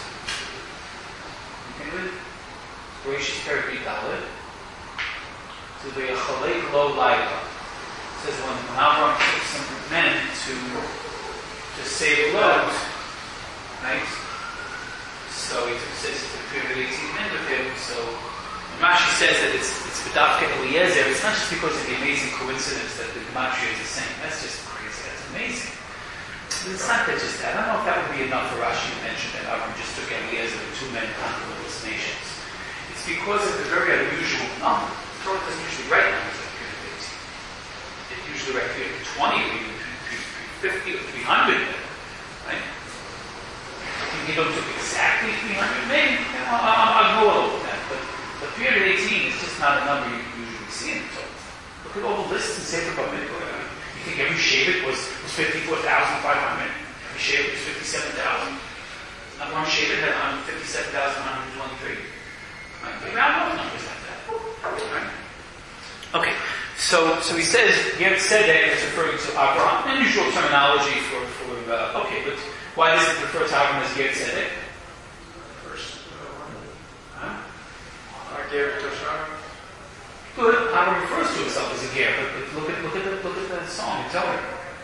okay, Bereshit Perek Dalet. To be a chalek lo laila. It says when Avram took some men to to save Lot, right? So he took says to period eighteen men with him. So when Rashi says that it's it's B'davke Eliezer, it's not just because of the amazing coincidence that the gematria is the same. That's just crazy. That's amazing. But it's not that just that. I don't know if that would be enough for Rashi to mention that Avram just took Eliezer and two men conquered those nations. It's because of the very unusual number. The Torah doesn't usually write numbers like three hundred eighteen. It usually writes three hundred twenty or even three fifty or three hundred, right? I think you don't took exactly three hundred, maybe. You know, I'll, I'll go along with that. But, but three hundred eighteen is just not a number you usually see in the Torah. Look at all the lists in Sefer Bamidbar. You think every Shevet was, was fifty-four thousand five hundred? Every Shevet was fifty-seven thousand. Not one Shevet had one hundred fifty-seven thousand one hundred twenty-three. Right? They round off numbers like that. Right. Okay, so so he says Ger Tzedek is referring to Abraham. Unusual terminology for for uh, okay, but why does it refer to Abraham as Ger Tzedek? First, Huh? uh, Ger Toshar. Good. Abraham refers to himself as a Ger, but, but look at look at the look at the song. It's over.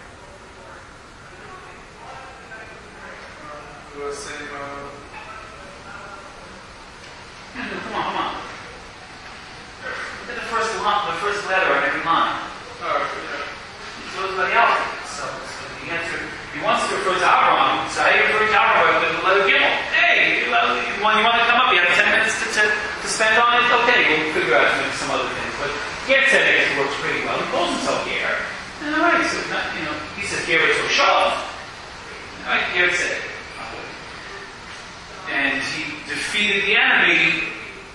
The same. Uh, Come on, come on. Look at the first line, the first letter on every line. oh, yeah. It goes by the alphabet. So, so he, answer, he wants to refer to Abraham. So how do you refer to Abraham with the letter Gimel? Hey, you, uh, when you want to come up, you have ten minutes to, to, to spend on it. Okay, we'll figure out maybe some other things. But Ger Tzedek works pretty well. He calls himself Ger. And all right, so not, you know, he says Ger Toshar. All right, Ger Tzedek. And he defeated the enemy.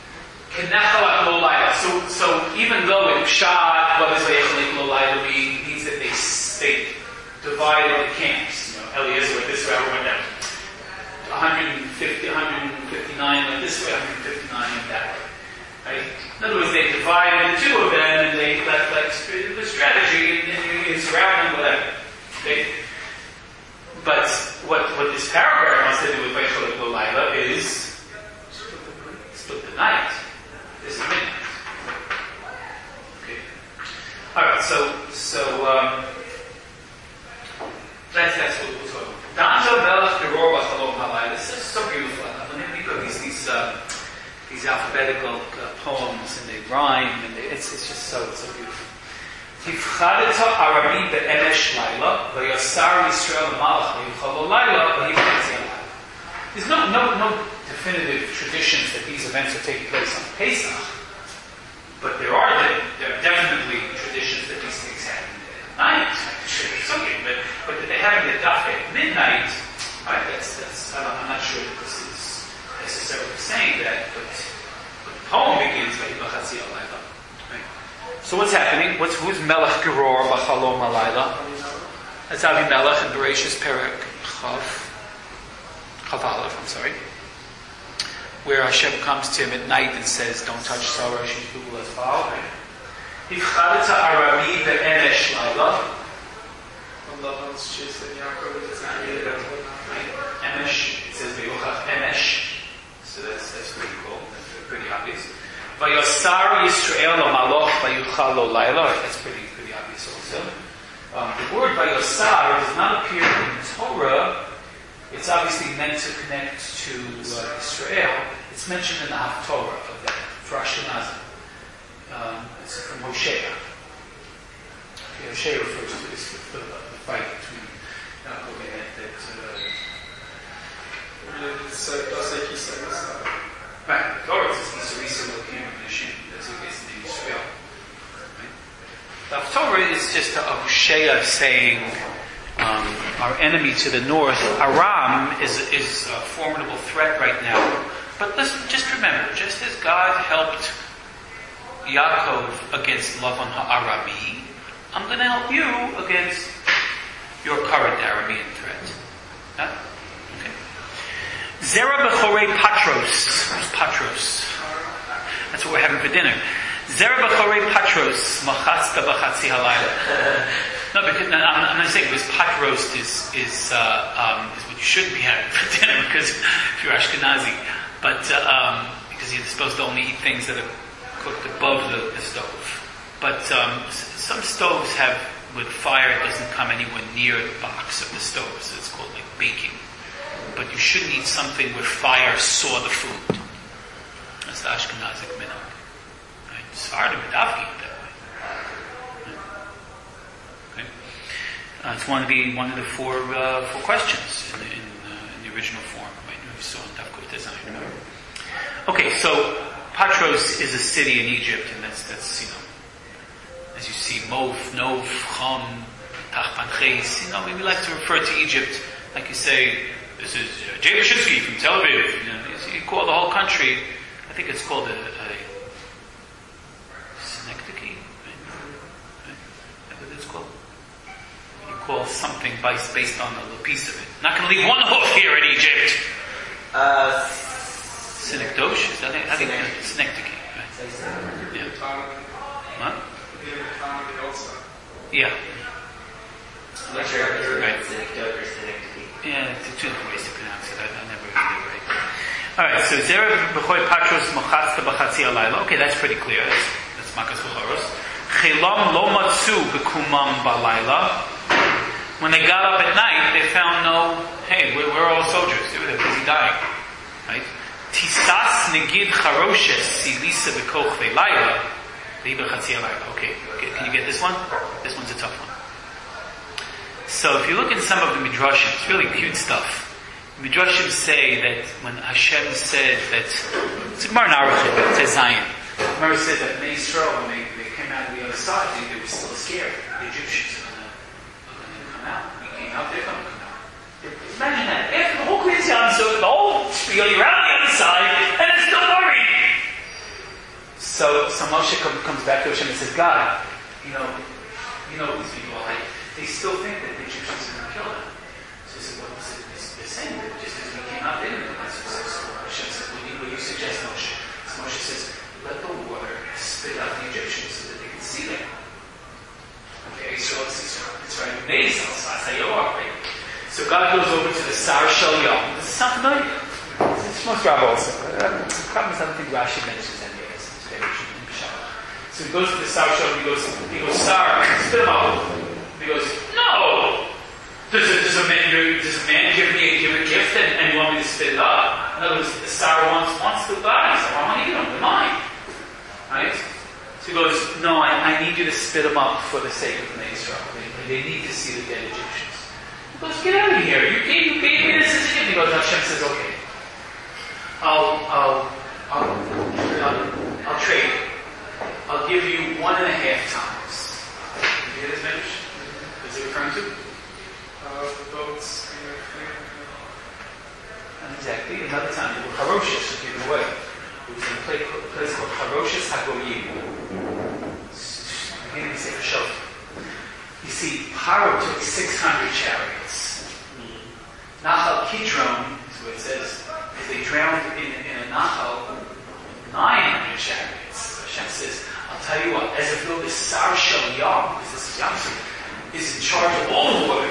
So, so even though in Pshat, what does Vayichalek Lo Laila mean? It means that they, they divided the camps. You know, Eliezer went this way, everyone went that way. one hundred fifty, one hundred fifty-nine went this way, one hundred fifty-nine went that way. Right? In other words, they divided the two of them, and they left like the strategy, and you surround them, whatever. Okay? But what, what this paragraph wants to do with Vayichalek Lo Laila is split the night. This is midnight. Okay. Alright, so, so, um, that's, that's what we'll talk about. Danzo Melech Deror B'Chalom Halayla. This is so beautiful. I mean, we've got these, these, uh, these alphabetical uh, poems, and they rhyme, and they, it's, it's just so, it's so beautiful. Tifchadeta Arabi Be'emesh Laila, V'yasar Yisrael Malach, V'yuchalo Laila, V'yuchalo Laila. There's no, no, no definitive traditions that these events are taking place on Pesach, but there are there are definitely traditions that these things happen at night. It's okay, but but that they happen at midnight, right? That's poem begins Vayibachatzi Alayla. Right? So what's happening? What's who's Melech Geror B'Chalom Alayla? That's Avimelech in Bereshis Perek Chav Chav Aleph. I'm sorry. Where Hashem comes to him at night and says, "Don't touch Sarah, she's Google as well." Hifchadeta Arami be'enesh Laila. Lavan's chasing Yaakov. Emesh, it says V'yochach Emesh. So that's that's pretty cool. That's pretty obvious. Vayasar Yisrael Maloch Vayuchal Lo Laila. That's pretty pretty obvious also. Um, the word Vayasar does not appear in Torah. It's obviously meant to connect to uh, Israel. It's mentioned in the Haftorah of that for Ashkenazim. Um, it's from Hosea. Okay, Hosea refers to this the, the fight between Yaakov and that. Uh, It's uh, just like he said this stuff. right, the Torah says Yisrael Elohim Nashim. That's the case in Israel. Right? The Haftorah is just a Hosea saying. Um, our enemy to the north, Aram, is is a formidable threat right now. But listen, just remember, just as God helped Yaakov against Lavan Ha'arami, I'm going to help you against your current Aramean threat. Huh? Okay. Zera b'chorei Patros. Who's Patros? That's what we're having for dinner. Zera b'chorei Patros, machatzta b'chatzi halayla. No, because no, I'm, I'm not saying this pot roast is is, uh, um, is what you shouldn't be having for dinner because if you're Ashkenazi, but uh, um, because you're supposed to only eat things that are cooked above the, the stove. But um, s- some stoves have with fire; it doesn't come anywhere near the box of the stove, so it's called like baking. But you shouldn't eat something where fire saw the food. That's the Ashkenazic minhag. Right? Sfardim and Avgi eat that way. Uh, it's one of the one of the four uh, four questions in the, in, uh, in the original form. Right? We saw in Dafkuf Design. Okay, so Patros is a city in Egypt, and that's that's you know, as you see, Mov, Nov, Chom, Tachpanches. You know, we like to refer to Egypt like you say. This is uh, Jay Bashinsky from Tel Aviv. You know, you call the whole country. I think it's called a, a synecdoche. Right? Right? Is that what it's called? Call something based, based on a little piece of it. Not going to leave one hoof here in Egypt. Uh, Synecdoche? Is that it? I think it's synecdoche. Right? Yeah. What? Yeah. I'm not sure if it's Right. synecdoche or synecdoche. Yeah, it's two different ways to pronounce it. I, I never get it right. Alright, so Zera b'choi Patros mochatzta b'chatzi alayla. Okay, that's pretty clear. That's, that's Makas V'choros. Chilam lo matzu b'kumam b'layla. When they got up at night, they found no, hey, we're, we're all soldiers. They were busy dying. Right? Tisas negid charoshes silisa b'koch ve'layla liba chatzi alayla. Okay, okay, can you get this one? This one's a tough one. So if you look in some of the Midrashim, it's really cute stuff. The Midrashim say that when Hashem said that, it's a Gemara in Arachim, it says Zion. Gemara said that Bnei Yisrael, when they, they came out of the other side, they, they were still scared. The Egyptians out. We came out, they're going to come out. Imagine that. After the whole Queen's gone, so the whole spiel, you're out on the other side, and they're still worried. So, so Moshe come, comes back to Hashem and says, God, you know, you know these people, like, they still think that the Egyptians are going to kill them. So he said, well, they're saying that just as we came out, they didn't know that. So Hashem said, what do you, what do you suggest, Moshe? So Moshe says, let the water spit out the Egyptians so that they can see them. Okay, so it's, it's, it's very amazing. That's how you are, right? So God goes over to the Sar Shel Yom. Does it sound familiar? It's most Rabbah also. Uh, the problem is I don't think Rashi mentions any of this. It's very interesting. So he goes to the Sar Shel Yom. He goes, he goes, Sar, spit him out. He goes, no! Does a, does a man, does a man give me a, give a gift and, and you want me to spit it up? In other words, the Sar wants, wants the body. So I want to eat them. They're mine. Right? So he goes, no, I, I need you to spit them up for the sake of the Israel. They, they need to see the dead Egyptians. He goes, get out of here. You gave, you gave me this as a gift. He goes, Hashem says, okay. I'll, I'll, I'll, I'll, I'll trade. I'll give you one and a half times. Did you hear this message? What's it referring to? Uh, the boats. Not exactly. Another time, they were ferocious, given away. It was in a place called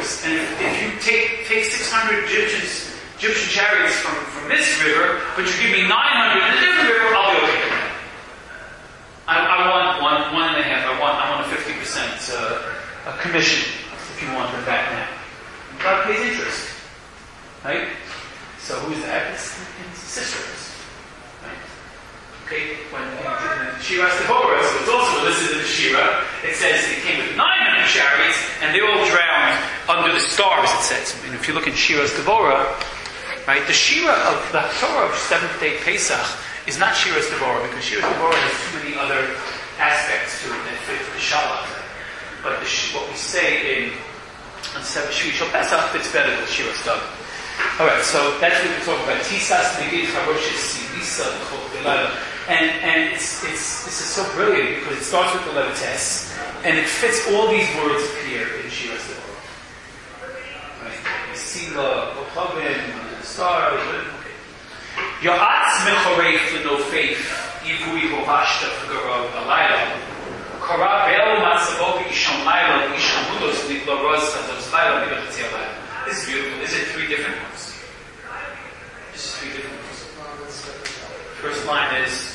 rivers, and if, if you take take six hundred Egyptians, Egyptian chariots from, from this river, but you give me nine hundred in a different river, I'll be okay with that. I, I want one, one and a half. I want, I want a fifty percent uh, a commission, if you want them back now. God pays interest, right? So who's that? It's, it's sisters, right? Okay, when in the Shira Devorah, so it's also listed in the Shira. It says it came with nine hundred chariots, and they all drowned under the stars. It says, and if you look in Shira Devorah, right, the Shira of the Torah of Seventh Day Pesach is not Shira Devorah, because Shira Devorah has too many other aspects to it that fit the Shabbat. But the, what we say in on Seventh Shvi Pesach fits better than Shira Devorah. All right, so that's what we're talking about. Tisas Negid Charoshes Silisa L'Chol. And and it's it's this is so brilliant because it starts with the Levites and it fits all these words here in Shira Devorah. Right? Sila, Ochavim, the star, okay. Ya'atz Mechoref L'Nofeif Yivui Hovashta F'Garav Alayla Kara Be'el Matzavot Isham Layla Isham Hudos Nikla Roz Chatos Layla Nibachatzi Alayla. This is beautiful. Is it three different ones? Just three different ones. First line is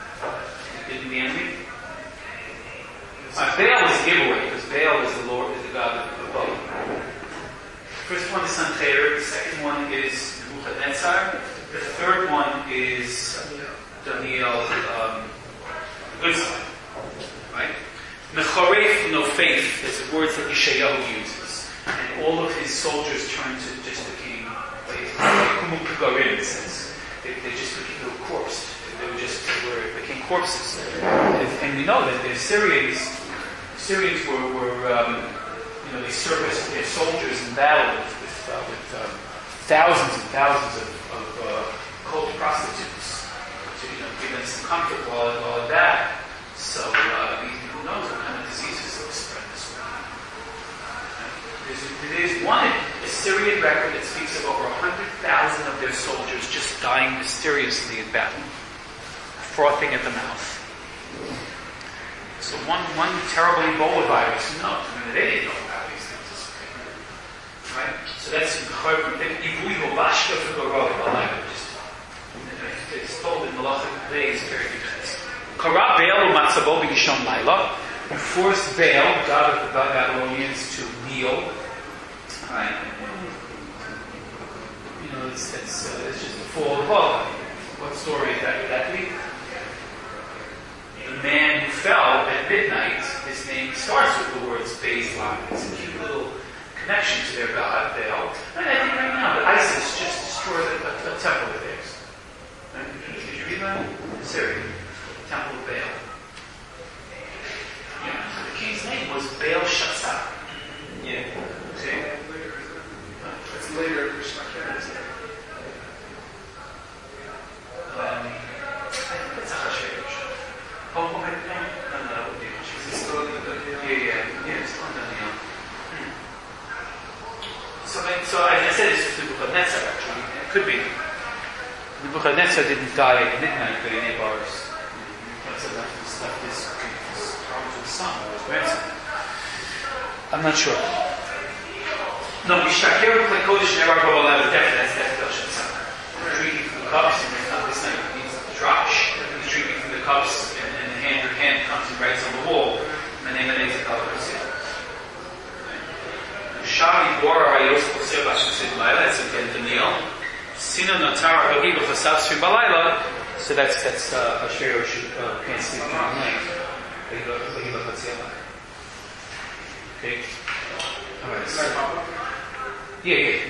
in the enemy. Uh, Baal is a giveaway because Baal is the Lord, is the God of the boat. First one is Sancheir. The second one is Nebuchadnezzar. The third one is Daniel, um, good sign, right? Mechoref no faith is the words that Yeshayahu uses. And all of his soldiers turned to just became Kumukugarim, it says. They, they just became, they were corpsed. They were just, they were, became corpses. And, and we know that the Syrians, Syrians were, were um, you know, they serviced their soldiers in battle with, with, uh, with um, thousands and thousands of, of uh, cult prostitutes to, you know, give them some comfort while, while in battle. So, uh, who knows what kind of diseases will spread this way. There's one Assyrian record that speaks of over one hundred thousand of their soldiers just dying mysteriously in battle, frothing at the mouth. So one one terrible Ebola virus, who knows? I mean, they didn't know about these things. Right? So that's Ivui Hovashta F'Garav Alayla. It's told in Malachic days very defense. Kara Be'el U'Matzavo B'Yisham Layla, who forced Baal, god of the Babylonians, to kneel. Right? You know, it's, it's, uh, it's just a fall apart. What story is that? Would that be? The man who fell at midnight, his name starts with the words Bezlan. It's a cute little connection to their god, Baal. And I think right now that ISIS just destroyed a, a, a temple of theirs. Right? Did you read that? In Syria. The temple of Baal. Yeah. So the king's name was Baal Shatzar. Yeah. See? It's later Krishna carries it. Um, I think it's Achashverosh. Oh, okay. No, no, no, that would be Achashverosh. Is it still in the Daniel? Yeah, yeah, yeah, it's still in Daniel. Hmm. So, so as I said, it's Nebuchadnezzar actually. It could be. Nebuchadnezzar didn't die at midnight by any bars. Nebuchadnezzar left his, left his, his throne to his son or his grandson. I'm not sure. No, Mishtaker Klei Kodesh never go allowed. Definitely, that's that's Belshazzar. Drinking from the cups, and it's not this night. It means the drash. He's drinking from the cups, and, and the hand, your hand comes and writes on the wall. And then the name of the Shami Bora Ayos Koseh Bashusid Laila. That's again Daniel. Sina Natar Hagi B'Chasav Shvim Balayla. So that's that's uh, Asher uh, can't sleep in the night. Okay. All right. So, yeah, yeah.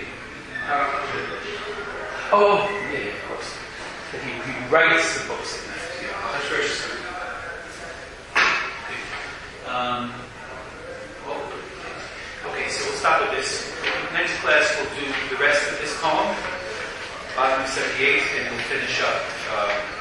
Oh, yeah, yeah, of course. But he, he writes the books at night. Yeah, that's very true. Um, well, okay, so we'll stop at this. Next class we'll do the rest of this poem, bottom seventy-eight, and we'll finish up. Uh,